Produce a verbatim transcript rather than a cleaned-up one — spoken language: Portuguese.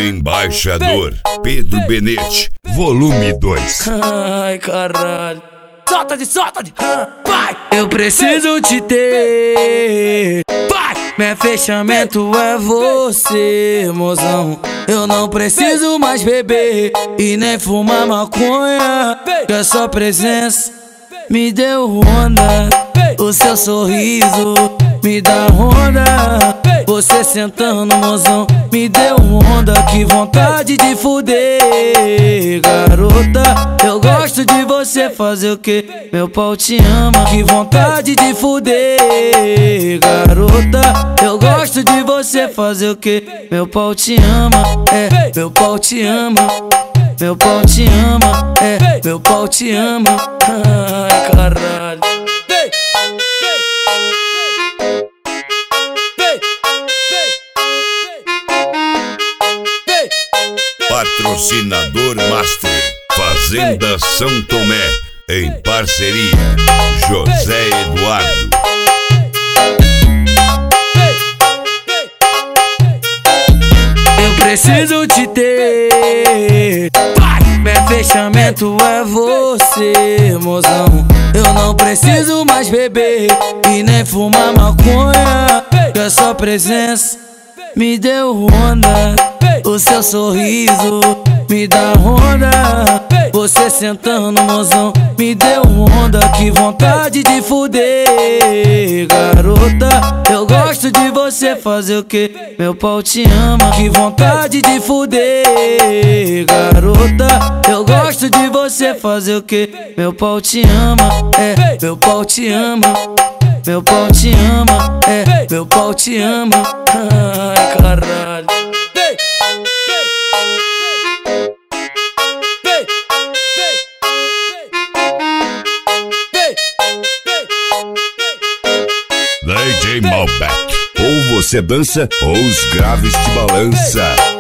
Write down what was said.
Embaixador Pedro Benete, volume dois. Ai, caralho. Solta de, solta de, vai! Eu preciso te ter, vai! Meu fechamento é você, mozão. Eu não preciso mais beber e nem fumar maconha, que a sua presença me deu onda. O seu sorriso me dá onda. Você sentando, mozão, me deu onda. Que vontade de fuder, garota. Eu gosto de você, fazer o que? Meu pau te ama. Que vontade de fuder, garota. Eu gosto de você, fazer o que? Meu pau te ama, é, meu pau te ama. Meu pau te ama, é, meu pau te ama. Ai, caralho. Patrocinador Master Fazenda São Tomé, em parceria José Eduardo. Eu preciso te ter, meu fechamento é você, mozão. Eu não preciso mais beber e nem fumar maconha, que a sua presença me deu onda. O seu sorriso me dá onda. Você sentando, mozão, me deu onda. Que vontade de fuder, garota. Eu gosto de você, fazer o que? Meu pau te ama. Que vontade de fuder, garota. Eu gosto de você, fazer o que? Meu pau te ama, é, meu pau te ama. Meu pau te ama, é, meu pau te ama. Ai, caralho. D J Malbec, ou você dança ou os graves te balança.